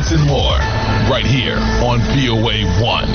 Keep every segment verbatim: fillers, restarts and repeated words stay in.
This and more, right here on V O A one.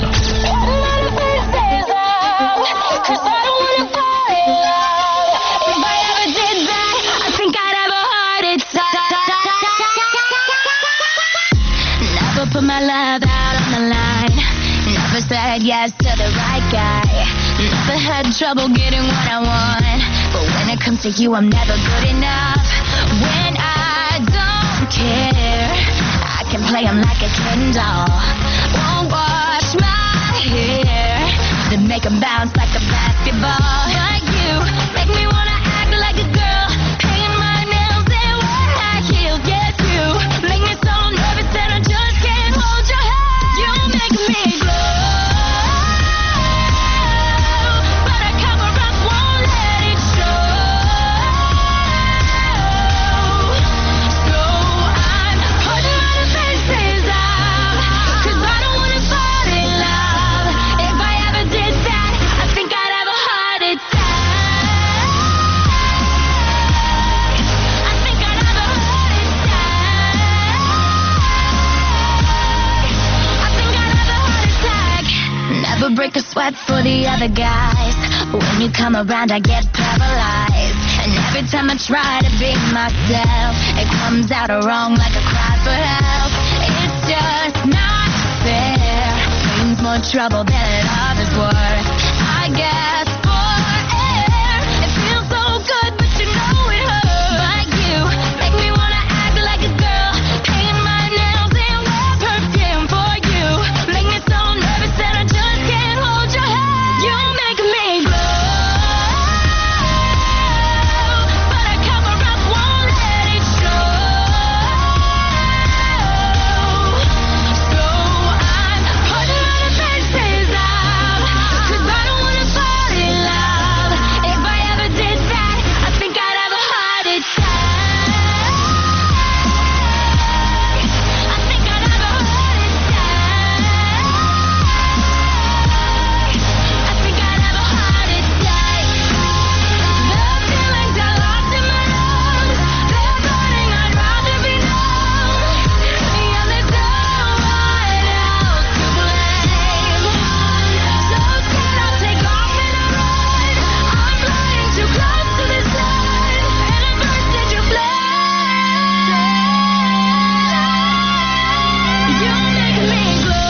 Never put my love out on the line. Never said yes to the right guy. Never had trouble getting what I want. But when it comes to you, I'm never good enough. When I don't care, I can play him like a Ken doll. Won't wash my hair, then make him bounce like a basketball. Like you, make me wanna act like a girl, paint my nails and wear high heels. Yes, you make me so nervous that I just can't hold your hand. You make me glow, but I cover up, won't let it show. So I'm putting my defenses up, 'cause I don't wanna fall in love. If I ever did that, I think I'd have a heart attack. I think I'd have a heart attack. I think I'd have a heart attack. Never break a sweat for the other guys. When you come around, I get paralyzed. And every time I try to be myself, it comes out wrong like a cry for help. It's just not fair. Brings more trouble than it all is worth. I guess for air, it feels so good, but you know it hurts. But you make me wanna act like a girl, paint my nails and wear perfume for you. Make me so nervous that I just can't hold your hand. You make me glow, but I cover up, won't let it show. So I'm putting my defenses up, 'cause I don't wanna fall in love. If I ever did that, I think I'd have a heart attack. I think I'd have a heart attack. I think I'd have a heart attack. The feelings I lost in my lungs, they're burning, I'd rather be numb. Yeah, there's no one else to blame. So scared I'll take off and I run. I'm flying too close to the sun, and I burst into flames. You make me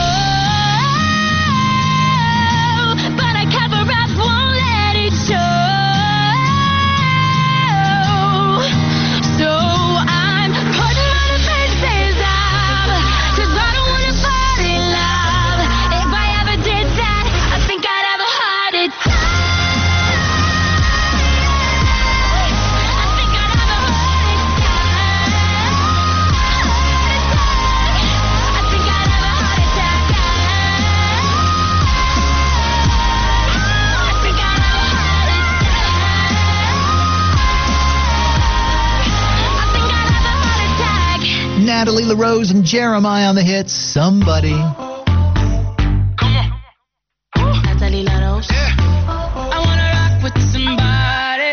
glow, but I cover up, won't let it show. So I'm putting my defenses up, 'cause I don't wanna fall in love. If I ever did that, I think I'd have a heart attack. I think I'd have a heart attack. I think I'd have a heart attack. I think I'd have a heart attack. I think I'd have a heart attack. Natalie LaRose and Jeremiah on the hit Somebody. Natalie LaRose. I wanna rock with somebody.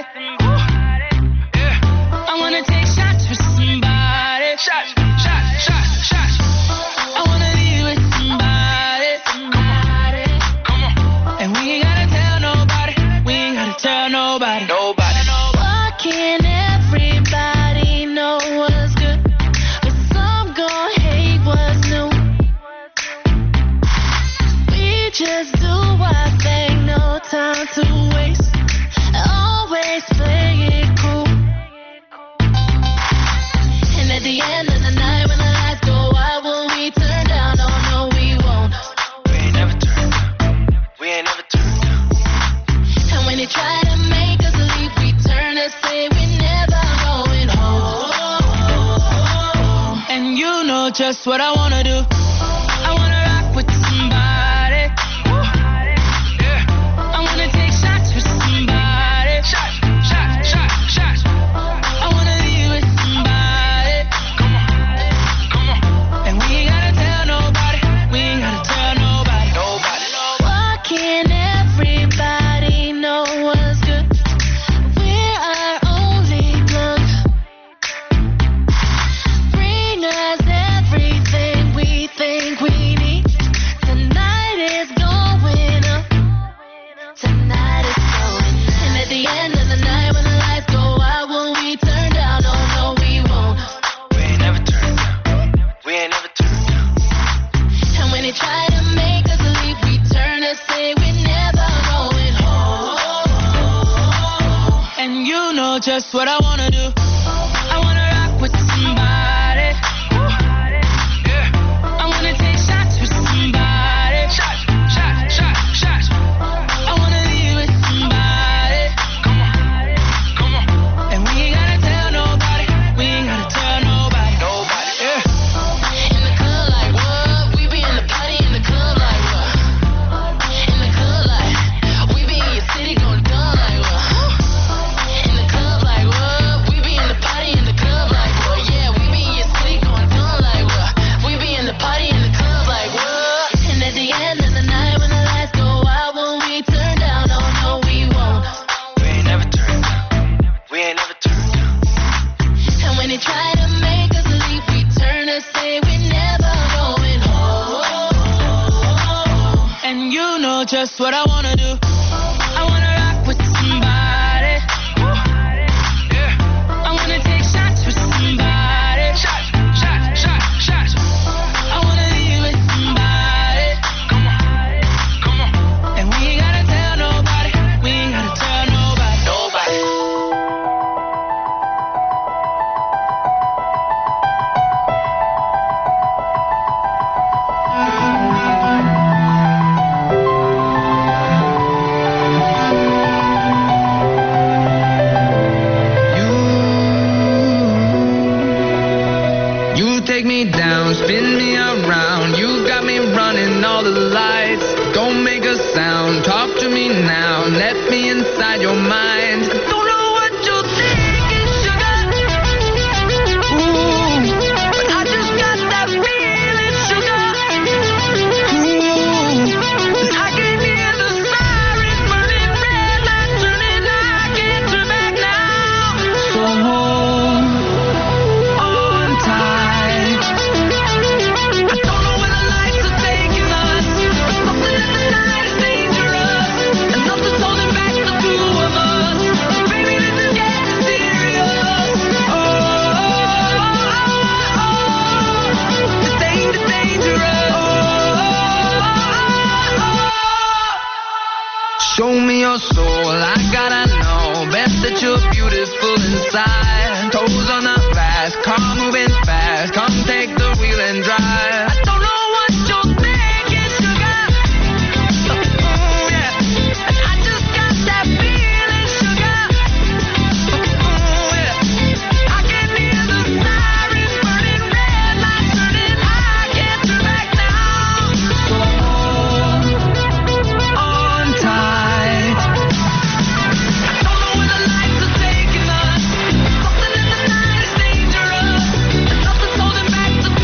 I wanna take shots with somebody. Shots, shots, shots, shots. I wanna be with somebody. Somebody. And we ain't gotta tell nobody. We ain't gotta tell nobody. Nobody. Why can't everybody know what's good, but some gon' hate what's new? We just do our thing, no time to waste. Always play it cool. And at the end of the night, when the lights go out, will we turn down? Oh no, we won't. We ain't never turned down. We ain't never turned down. And when they try to make us leave, we turn and say we're never going home. And you know just what I wanna do. I wanna rock with somebody. I wanna take shots with somebody. Shots, shots, shots, shots. I wanna be with somebody. Come on, come on. And we ain't gotta tell nobody. We ain't gotta tell nobody. Nobody. Why can't everybody know what's good? We're our only plug. Bring us everything we just what I wanna do. I wanna rock with somebody. Yeah. I wanna take shots with somebody. Shots, shots, shots, shots. I wanna leave with somebody. Come on, come on. And we ain't gotta tell nobody. We ain't gotta tell nobody. Nobody. Yeah. In the club like what? We be in the party in the club like what? In the club like we be in your city going dumb like what? In the club like what? We be in the party in the club like what? Yeah, we be in your city going dumb like what? We be in the party in the club like what? And at the end of the night when the lights go out, when we turn down, oh no we won't. We ain't never turned down. We ain't never turned down. And when they try to make us leave, we turn and say we never going home. And you know just what I wanna do. I wanna rock with somebody. Yeah. I wanna take shots with somebody. Shots, shots, shots, shots. I wanna leave with somebody. Come on, come on. And we ain't gotta tell nobody. We ain't gotta tell nobody. Nobody. You take me down, spin me around. You got me running all the lights. Don't make a sound, talk to me now. Let me inside your mind. Don't know what you're thinking, sugar. Ooh, but I just got that feeling, sugar. Ooh, and I can hear the sirens burning, red lights turning. I can't turn back now. So hold on tight. I don't know where the lights are taking us, but something in the night is dangerous, and nothing's holding back the two of us. Baby, this is getting serious. Oh, oh, oh, oh. This thing is dangerous. Oh, oh, oh. Show me your soul, I gotta know. Best that you're beautiful inside. Toes on the glass, car moving fast. Come take the wheel and drive. I don't know what you're thinking, sugar. Ooh, yeah. And I just got that feeling, sugar. Ooh, yeah. I can hear the sirens burning, red lights turning. I can't turn back now. So hold on tight. I don't know where the lights are taking us. Something in the night is dangerous, and nothing's holding back the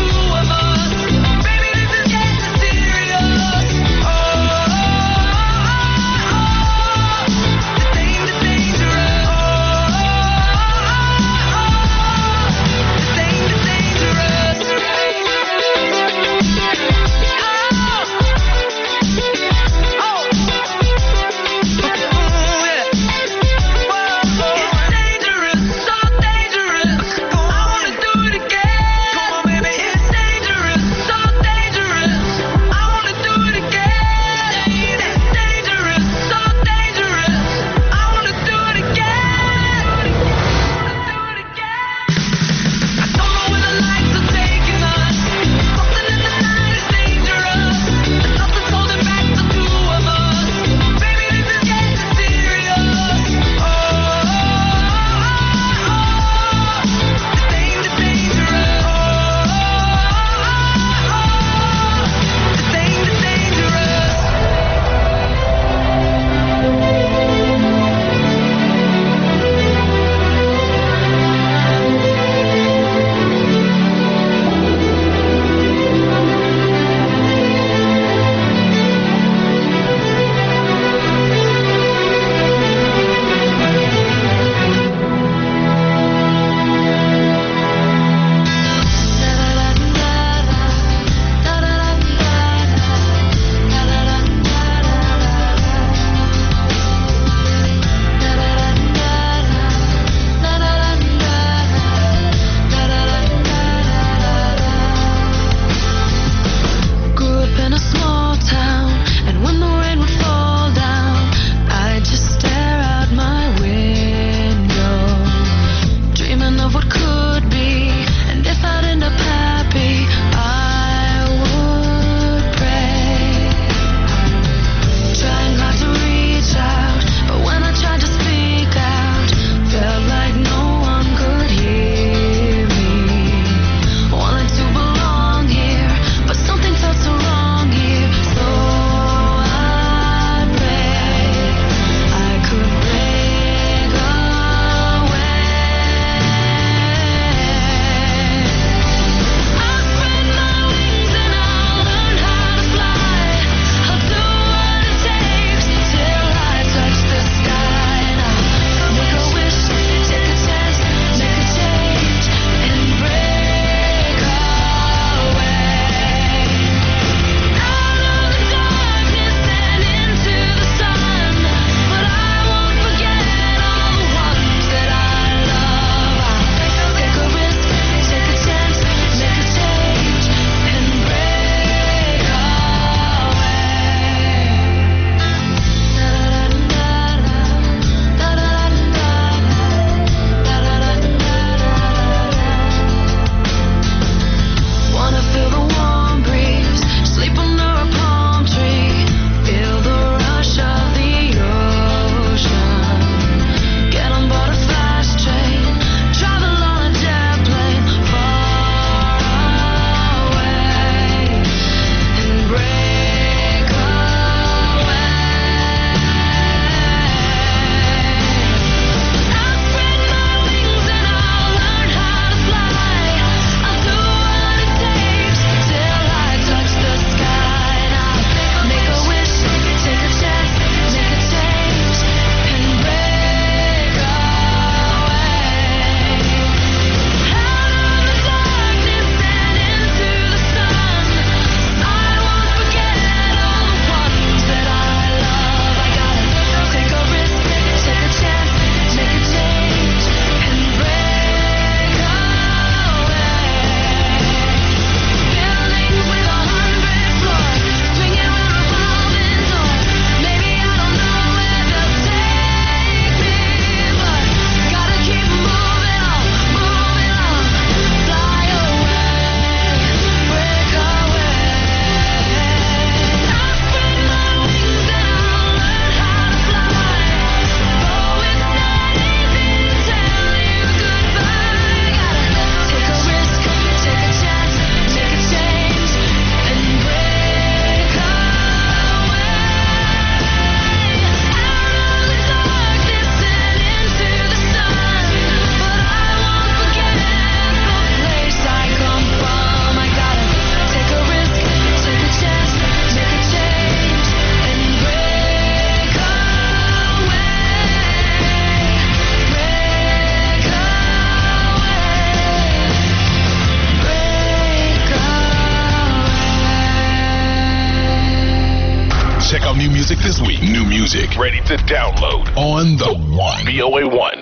music this week. New music ready to download on the One. V O A one.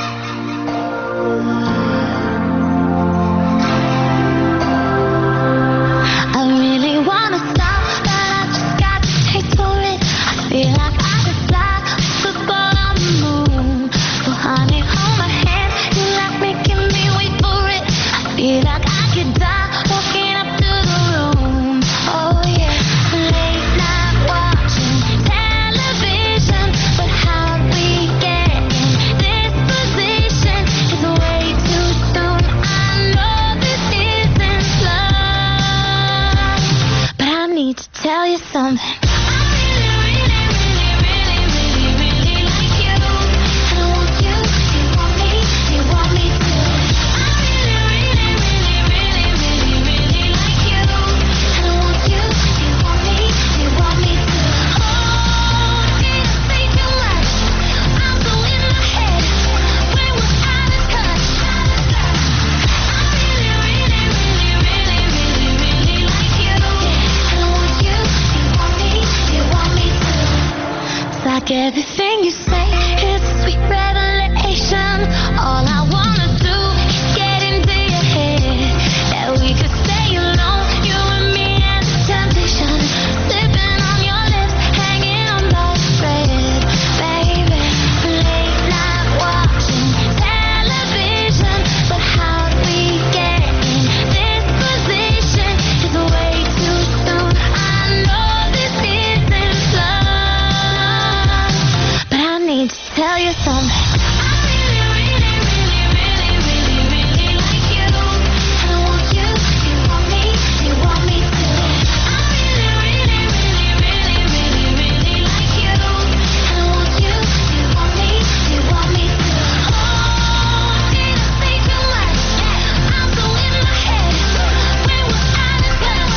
I really wanna stop, but I just got to taste for it. I feel like I could fly, football on the moon. So honey, hold my hand, you like making me wait for it. I feel like I could die, walking up to the room. Oh yeah, late night watching television, but how we get in this position is way too soon. I know this isn't love, but I need to tell you something. I really, really, really, really, really like you. And I want you, you want me, you want me too. I really, really, really, really, really, really like you. And I want you, you want me, you want me too. Oh, did I say too much? I'm so in my head. When was I this touch? I really, really, really, really, really, really like you. And I want you, you want me, you want me too. It's like everything you say is a sweet revelation. All I wanna do is get into your head. That we could stay alone, you and me and the temptation. Sipping on your lips, hanging on by a thread. Baby, late night watching television, but how do we get in this position is way too soon. I know this isn't love, but I need to tell you something. I really, really, really, really, really, really like you. And I want you, you want me, you want me too. I really, really, really, really, really, really like you. And I want you, you want me, you want me too. Oh, did I say too much? I'm so in my head. When was I this touch?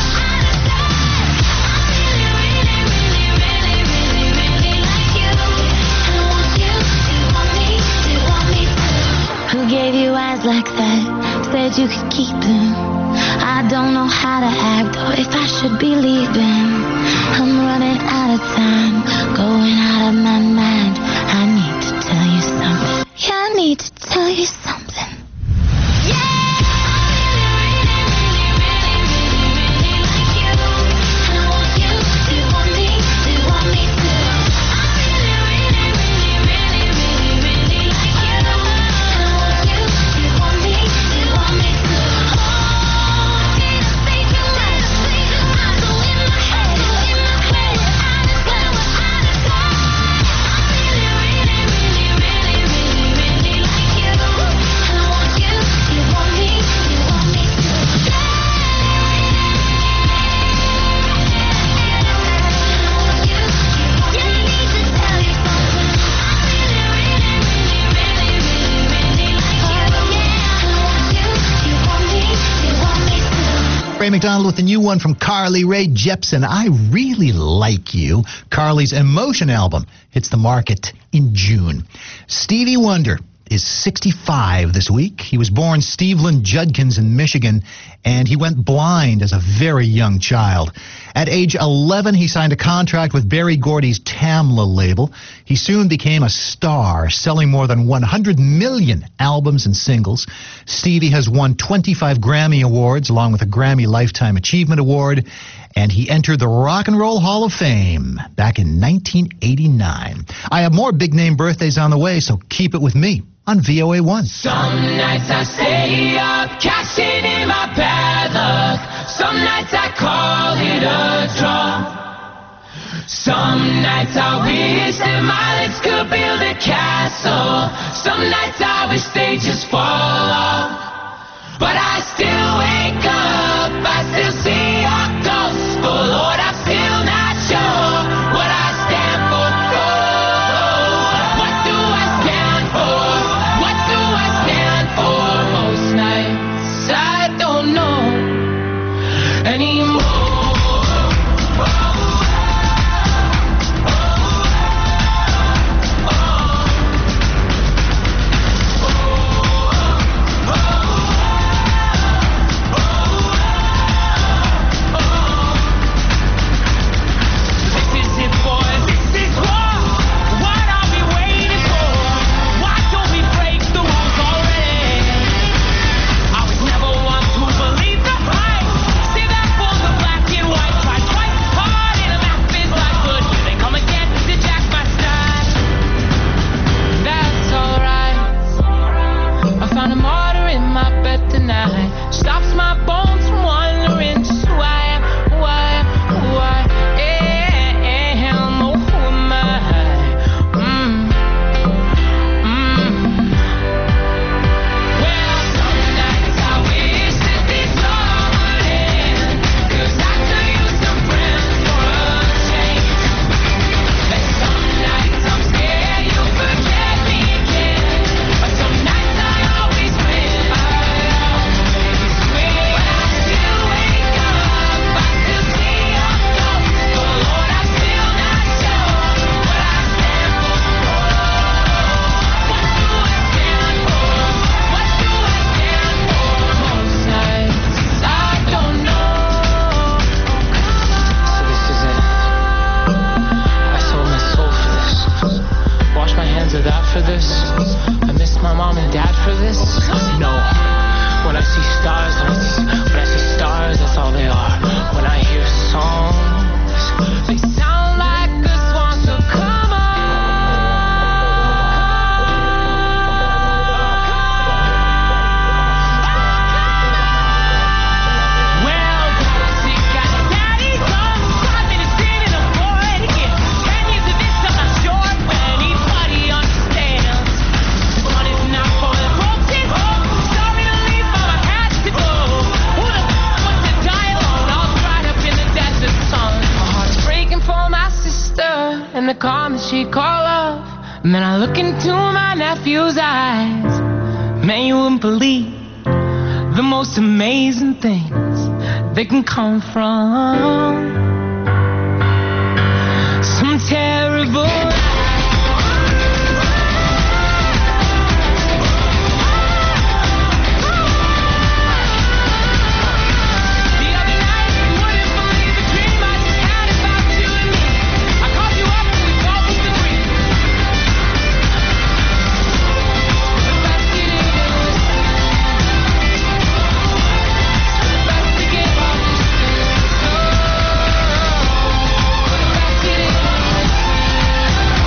I really, really, really, really, really, really like you. And I want you, you want me, you want me too. Who gave you eyes like that? Said you could keep them. I don't know how to act or if I should be leaving. I'm running out of time, going out of my mind. I need to tell you something. Yeah, I need to tell you something. Yeah! I really, really, really, really, really like you. And I want you, you want me, you want me too. I really, really, really, really, really, really like you. And I want you, you want me, you want me too. Oh, did I say too much? I'm so in my head, in my head. I just got what I decide. I really, really, really, really, really, really like you. And I want you, you want me, you want me too. Yeah, I need to tell you something. I really, really, really, really, really, really like you. And I want you, you want me, you want me too. Ray McDonald with the new one from Carly Rae Jepsen. I really like you. Carly's Emotion album hits the market in June. Stevie Wonder is sixty-five this week. He was born Steveland Judkins in Michigan, and he went blind as a very young child. At age eleven, he signed a contract with Berry Gordy's Tamla label. He soon became a star, selling more than one hundred million albums and singles. Stevie has won twenty-five Grammy Awards, along with a Grammy Lifetime Achievement Award, and he entered the Rock and Roll Hall of Fame back in nineteen eighty-nine. I have more big-name birthdays on the way, so keep it with me on V O A one. Some nights I stay up, cashing in my bad luck. Some nights I call it a draw. Some nights I wish that my lips could build a castle. Some nights I wish they just fall off. But I still wake up, I still see your ghost. Oh Lord, I'm still not sure what I stand for. Oh, what do I stand for? What do I stand for? Most nights I don't know anymore. found a martyr in my bed tonight. Stops my bones from wandering just who I am, who I am, who I am. Oh, who am I? Mm. Mm. Well, some nights I wish that this all would end, 'cause I could use some friends for a change. And some nights I'm scared you'll forget me again, but some nights I always win. I always win. When I still wake up, I still see your ghost. But Lord, I'm still not sure what I stand for. What do I stand for? What do I stand for? Most nights I don't know. So this is it. I sold my soul for this. Wash my hands of that for this. I miss my mom and dad for this. No. When I see stars, when I see, when I see stars, that's all they are. When I hear songs, They sound like a swan, so come on. Well, toxic got a daddy come. Five minutes in and I'm bored again. Ten years of this, I'm not sure when anybody understands. One is not for the broken home. Sorry to leave, but I had to go. Who the f- wants to die alone? All dried up in the desert sun. My heart's breaking for my sister and the calm that she call love. And then I look into my nephew's eyes. Man, you wouldn't believe the most amazing things they can come from some terrible. The other night, you wouldn't believe the dream I just had about you and me. I called you up and we both agreed. The best it is, the best to give up is to go. The best it is.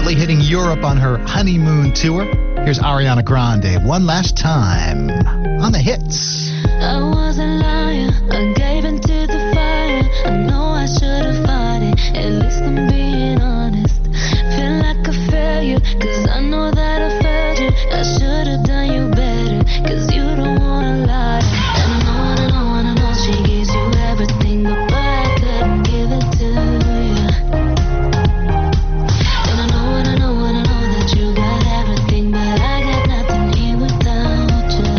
currently hitting Europe on her honeymoon tour. Here's Ariana Grande one last time on the hits. I was a liar, I gave in to the fire. I know I should have fought it, at least I'm being honest. Feel like a failure, cause I know that I failed you. I should have done you better, cause you don't wanna lie. And I know, and I know, and I know she gives you everything, but I couldn't give it to you. And I know, and I know, and I know that you got everything, but I got nothing here without you.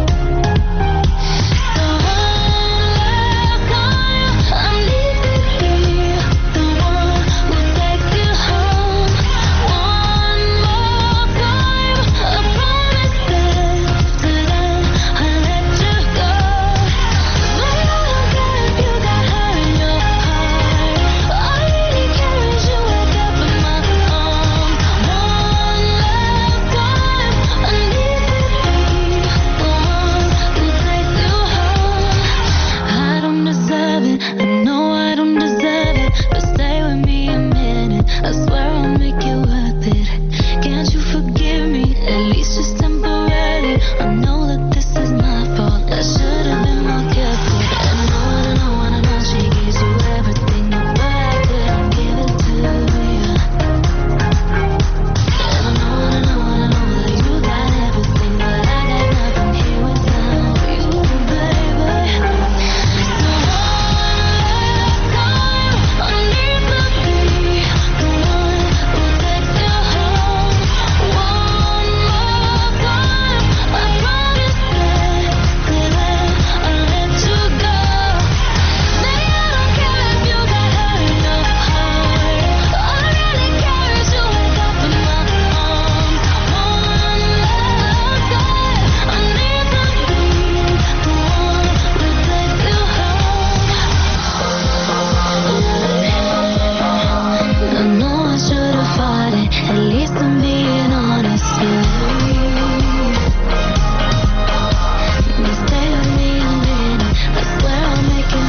So last time I need to be the one who takes you home. One more time, I promise that today I let you go. Maybe I don't care if you got hurt in your heart. All I really care is you wake up in my arms. One last time, I need to be the one who takes you home. I don't deserve it, I know I don't deserve it, but stay with me a minute, I swear I'll make it worth it. Can't you forgive me, at least just temporarily? I know that this is my fault, I should have been more careful. And I know, and I know, and I know she gives you everything, but I couldn't give it to you. And I know, and I know, and I know that you got everything, but I got nothing here without you, baby. So one last time, I need to be the one who takes you home. One more time, I promise that today I'll let you go. Maybe I don't care if you got hurt in your heart. All I really care is you wake up in my arms. One last time, I need to be the one who takes you home. I know I should have fought it, at least I'm being honest. Just stay with me a minute, I swear I'll make it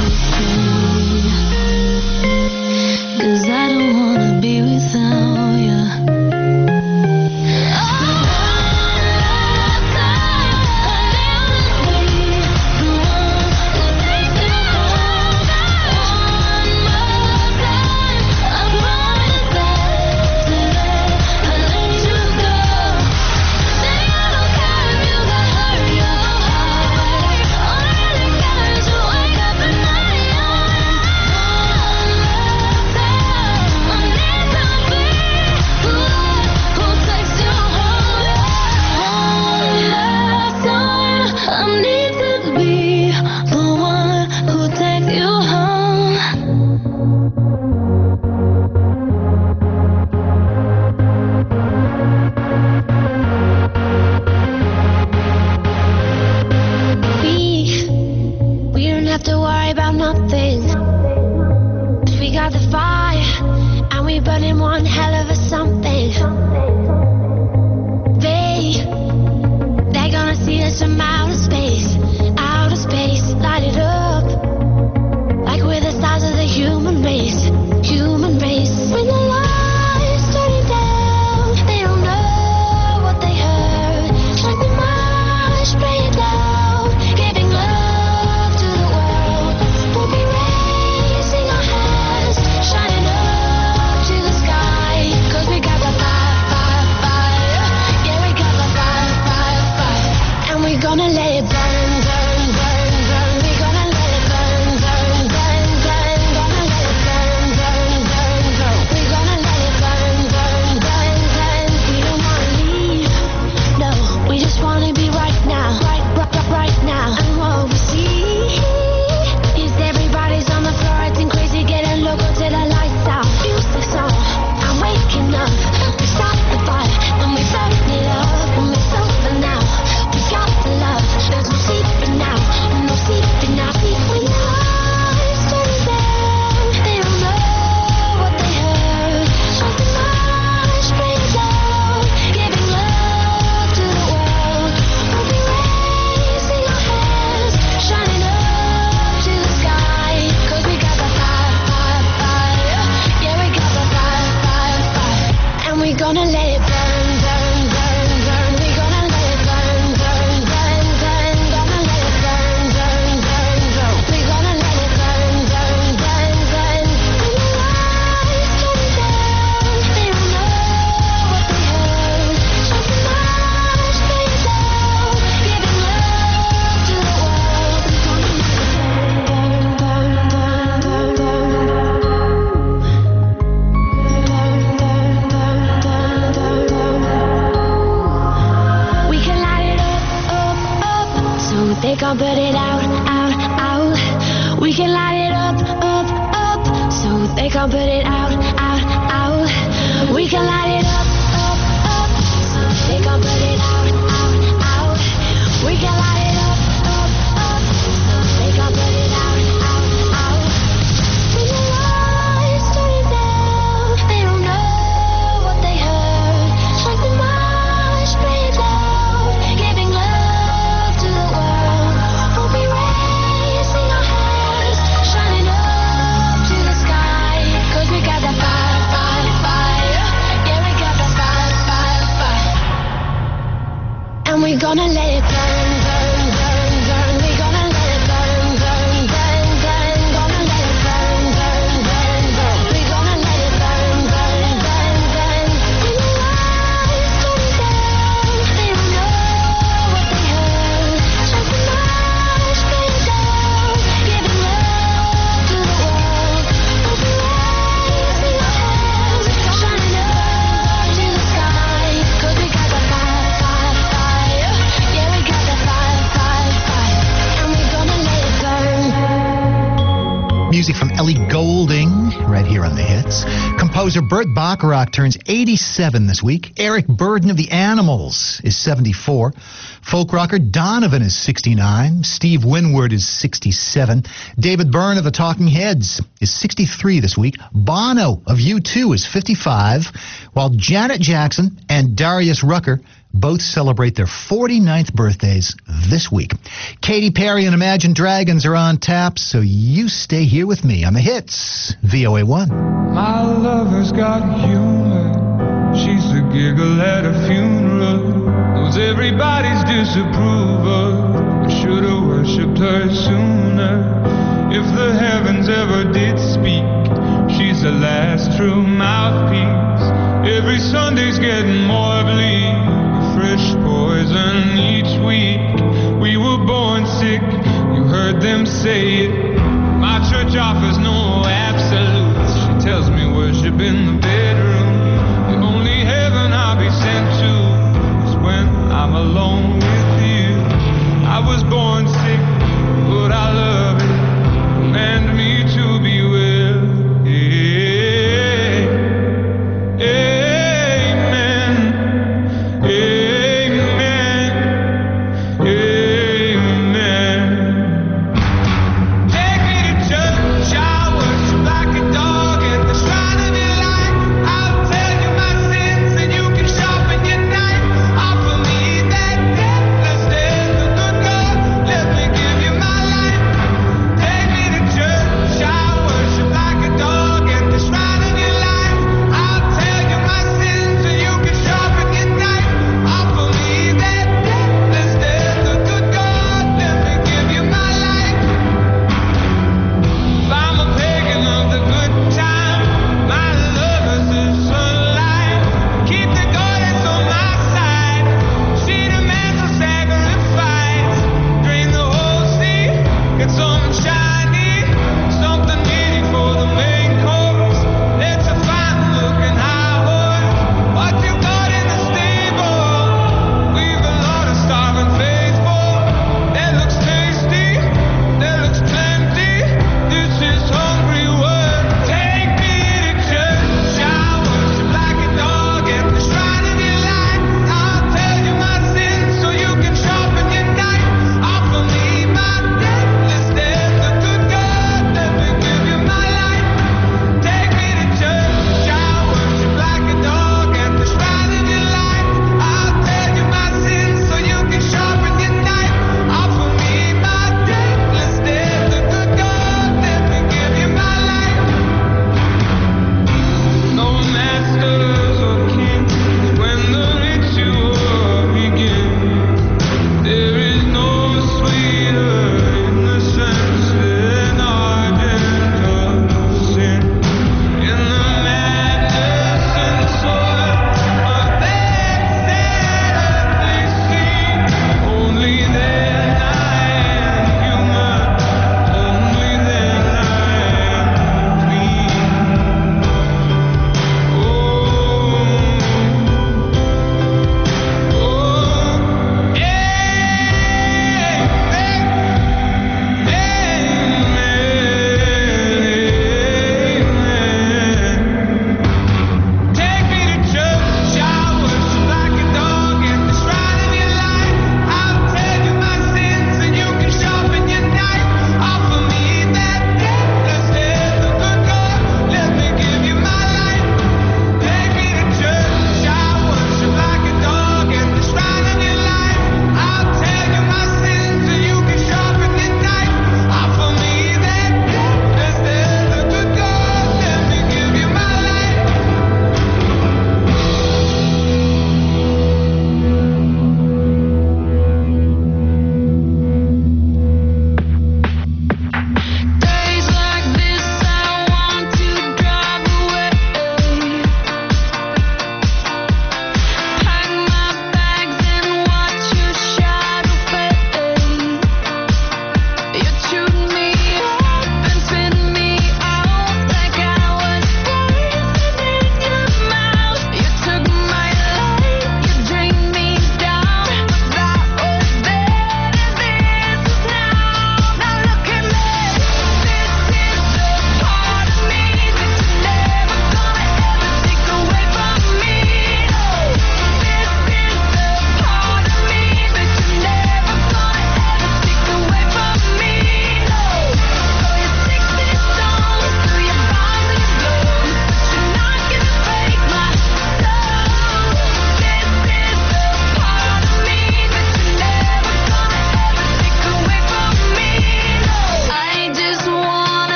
worth it. Cause I don't wanna be without you. I need to be the one who takes you home. We, we don't have to worry about nothing. We got the fire, and we burning one hell of a something. They, they're gonna see us from outer space, outer space, light it up, like we're the stars of the human race, human race. When the lights turning down, they don't know what they heard. Strike the march, play it loud, giving love to the world. We'll be raising our hands, shining up to the sky. Cause we got the fire, fire, fire. Yeah, we got the fire, fire, fire. And we're gonna let it burn, light it up, up, up, so they can't put it out, out, out. We can light it up, up, up, so they can't put it out, out, out. We can light it up, up, up, so they can't put it out, out, out. When the lights turn down, they don't know what they heard. Strike the march, play it loud, giving love to the world. We'll be raising our hands, shining up to the sky. 'Cause we got that fire, fire, fire. Yeah, we got that fire, fire, fire. And we're gonna let it burn, burn, burn, burn. We're gonna let it burn, burn, burn, burn. Gonna let it burn, burn, burn, burn. We're gonna let it burn, burn, burn, burn. When the lights turn down, they don't know what they heard. Strike the march, play it down, giving love to the world. We'll be raising our hands, shining up to the sky. 'Cause we got that fire, fire, fire. Yeah, we got that fire, fire, fire. And we're gonna let it burn. Music from Ellie Goulding, right here on the hits. Composer Burt Bacharach turns eighty-seven this week. Eric Burden of the Animals is seventy-four. Folk rocker Donovan is sixty-nine. Steve Winwood is sixty-seven. David Byrne of the Talking Heads is sixty-three this week. Bono of U two is fifty-five, while Janet Jackson and Darius Rucker both celebrate their forty-ninth birthdays this week. Katy Perry and Imagine Dragons are on tap, so you stay here with me on the hits, V O A one. My lover's got humor. She's a giggle at a funeral. Knows everybody's disapproval. I should have worshipped her sooner. If the heavens ever did speak, she's the last true mouthpiece. Every Sunday's getting more bleak. Fresh poison each week. We were born sick, you heard them say it. My church offers no absolutes. She tells me worship in the bedroom. The only heaven I'll be sent to is when I'm alone with you. I was born sick, but I love it. Command me to be well. Yeah. Amen. Amen. Amen. Take me to church, I worship like a dog at the shrine of your light. I'll tell you my sins and you can sharpen your knife. Offer me that deathless death, the good God, let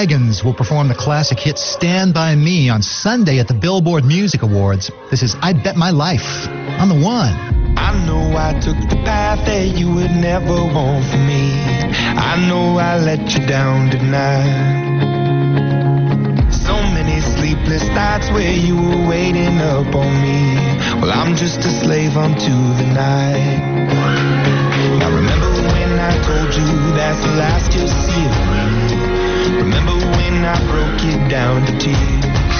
Dragons will perform the classic hit Stand By Me on Sunday at the Billboard Music Awards. This is I Bet My Life on the One. I know I took the path that you would never want for me. I know I let you down tonight. So many sleepless nights where you were waiting up on me. Well, I'm just a slave unto the night. Now remember when I told you that's the last you'll see of me. Remember when I broke you down to tears.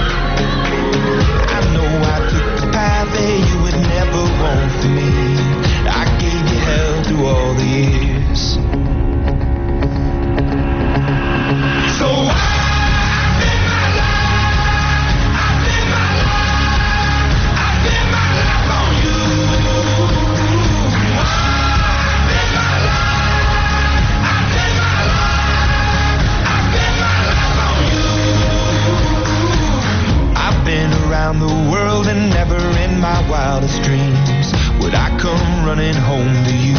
I know I took the path that you would never want for me. I gave you hell through all the years. So I bet my life, I bet my life, I bet my life on you. I bet my life, I bet my life, I bet my life on you. I've been around the world and never in my wildest dreams would I come running home to you.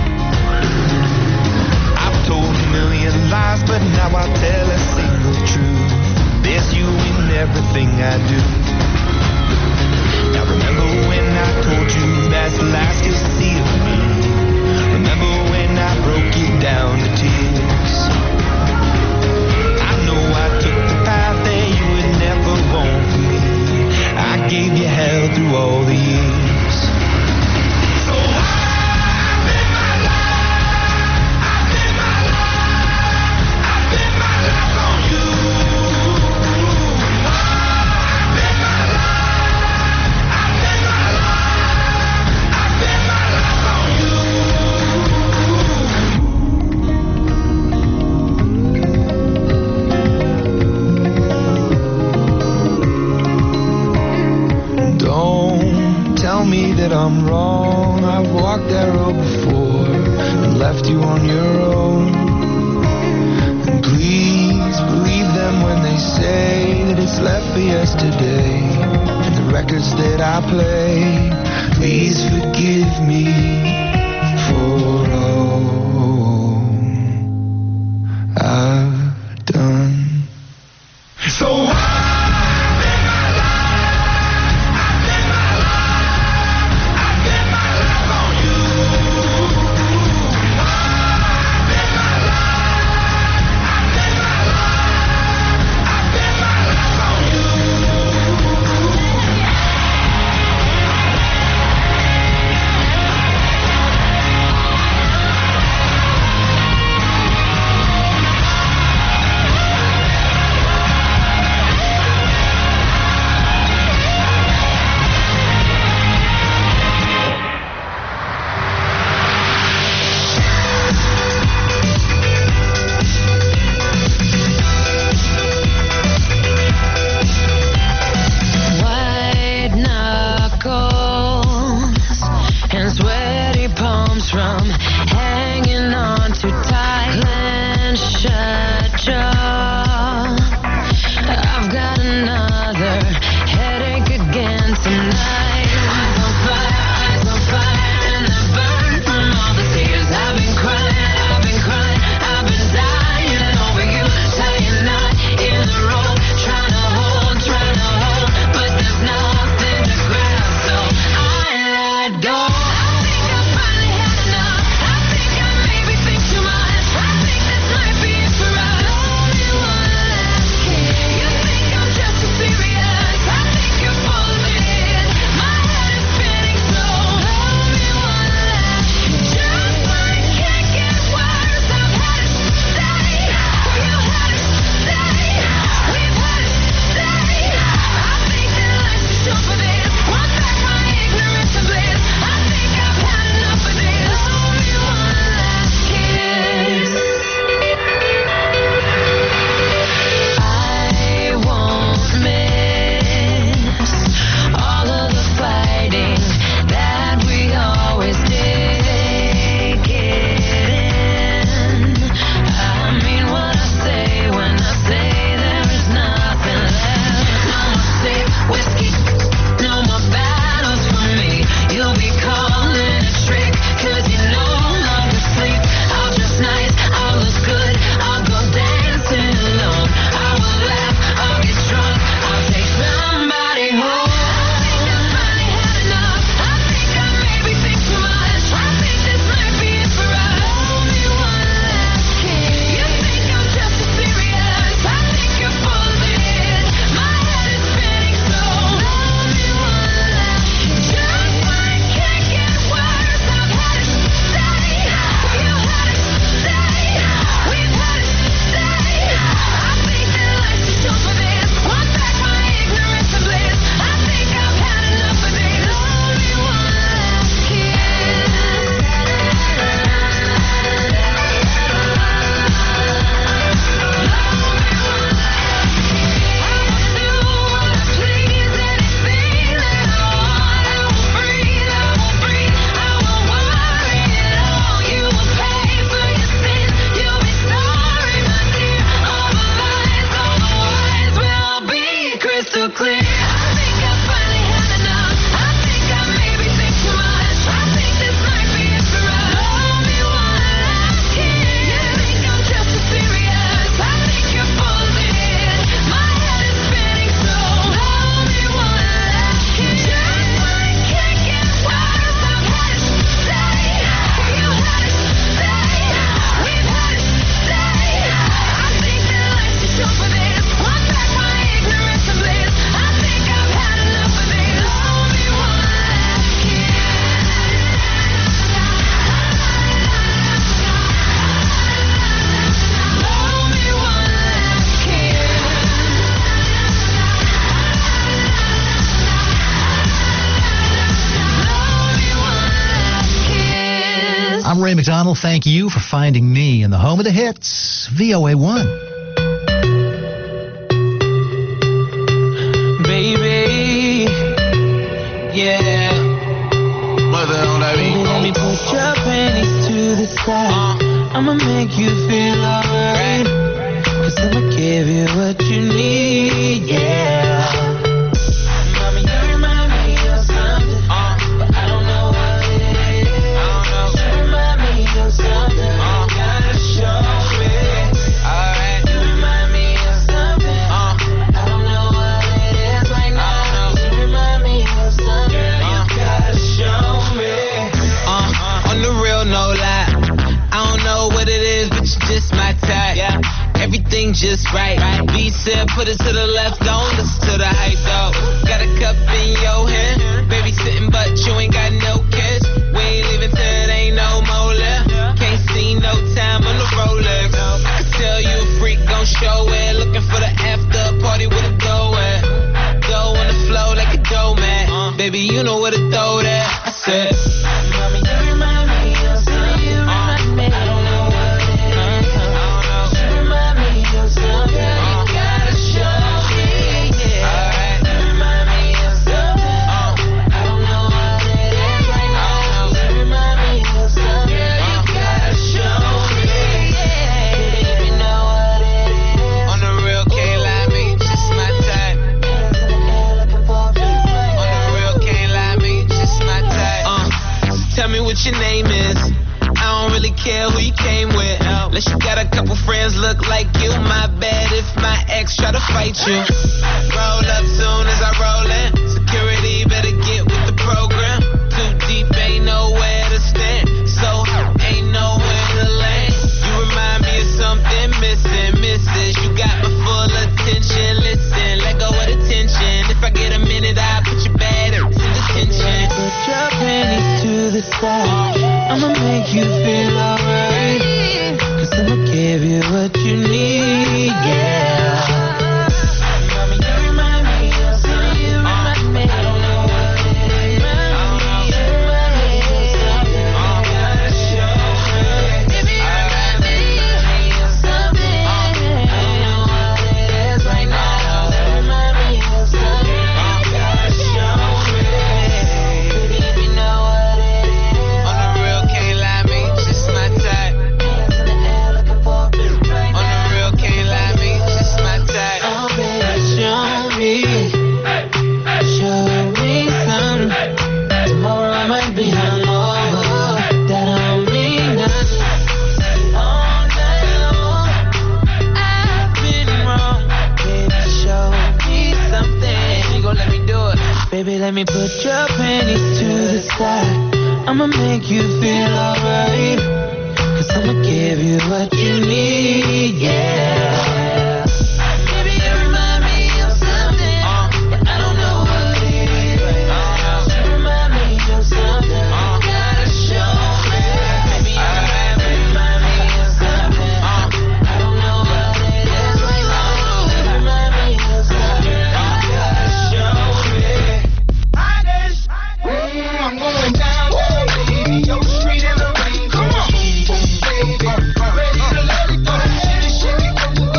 I've told a million lies, but now I'll tell a single truth. There's you in everything I do. Now remember when I told you that's the last you'll see of me. Remember when I broke you down to tears. I know I took the path that you would never want for me. I gave you hell through all the years. So I bet my life, I bet my life, I bet my life on you. I bet my life, I bet my life, I bet my life on you. Don't tell me that I'm wrong. I've walked that road before and left you on your own. And please believe them when they say that it's left for yesterday. And the records that I play, please forgive me for all I've done. So I bet my life, I bet my life, I bet my life on you. I bet my life, I bet my life, I bet my life on you. White knuckles and sweaty palms from hanging on too tight. Clenched shut jaw. I've got another headache again tonight. Eyes on fire, eyes on fire, and I burn from all the tears I've been crying, I've been crying, I've been dying over you, tying knot in the road, trying to hold, trying to hold, but there's nothing to grab, so I let go. I think I finally had enough. I crystal clear. I think I finally had enough. I think I maybe think too much. I think this might be it for us. Hold me one last kiss. You think I'm just as serious? I think you're full of it. My head is spinning, so hold me one last kiss. Just one can't get worse. I've had it, say. You had it, say. We've had it, say. I think that life's too short for this. Want back my ignorance and bliss. I think I've had enough of this. Hold me one last kiss. Hold me one last kiss. Hold me one last kiss. I'm Ray McDonald. Thank you for finding me in the home of the hits, V O A one. Baby, yeah. Mother on that beat. Let me put your panties to the side. I'ma make you feel alright. Cause I'ma give you what you need, yeah. Mommy, you remind me of something, but I don't know what it is. You remind me of something, you gotta show me. Alright. You remind me of something, but I don't know what it is right now. You remind me of something, you gotta show me. Uh, on the real, no lie. I don't know what it is, but you just my type. Yeah. Everything just right. B said put it to the left, don't listen to the hype though. Got a cup in your hand, baby sitting but you ain't got no kiss. We ain't leaving till it ain't no more left. Can't see no time on the Rolex. I can tell you a freak gon' show it. Looking for the after party with a go at. Go on the flow like a dough man. Baby you know where to throw that. I said, mommy you remind me of something. You remind me. I don't know what it is. You remind me of something. You gotta show me. Yeah. Alright. You remind me of something. I don't know what it is right now. You remind me of something. You gotta show me. Yeah. Baby, you know what it is. On the real, can't lie me, just my type. On the real, can't lie me, just my type. Uh, tell me what your name is. I don't really care who you came with. Unless you got a couple friends look like you. My bad if my ex try to fight you. Roll up soon as I roll in. Security better get with the program. Too deep, ain't nowhere to stand. So ain't nowhere to land. You remind me of something missing, missus. You got my full attention. Listen, let go of the tension. If I get a minute, I'll put your bad in detention. Put your panties to the side. I'ma make you feel alright. Cause I'ma give you what you need, yeah. Mommy, you remind me of something. You remind me. I don't know what it is. You remind me of something. You gotta show me. Baby, you remind me of something. I don't know what it is right now. You remind me of something. You gotta show me. Baby, if you know what it is. On the real, can't lie me, just my type. On the real, can't lie me, just my type. Oh, baby, show me, show me some. Tomorrow I might be hungover. That don't mean nothing. All night long, I've been wrong. Baby, show me something. You gon' let me do it? Baby, let me put your panties to the side. I'ma make you feel alright. Cause I'ma give you what you need, yeah. Baby, you remind me of something, but I don't know what it is. You remind me of something, you gotta show me. Baby, you remind me, remind me of something, I don't know what it is right now. You remind me of something, you gotta show me. I'm going down, baby, your street in the rain. Come on, baby, ready to let it go. Shake it, shake it, go.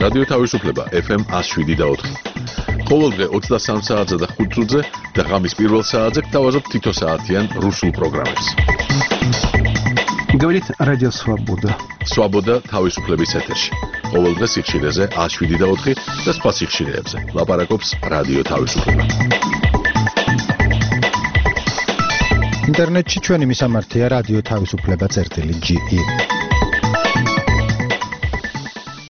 რადიო თავისუფლება ეფ ემ one oh seven და four. ყოველდღე ოცდასამ საათზე და ხუთ წუთზე და ღამის პირველ საათზე გთავაზობთ თითო საათიან რუსულ პროგრამებს. Говорит Радио Свобода. Свобода თავისუფლების ეთერში. ყოველდღე სიხშირეზე one oh seven და four და სხვა სიხშირეებზე. ლაპარაკობს რადიო თავისუფლება. ინტერნეტში ჩვენი მისამართია რადიო თავისუფლება წერტილი ჯი ი.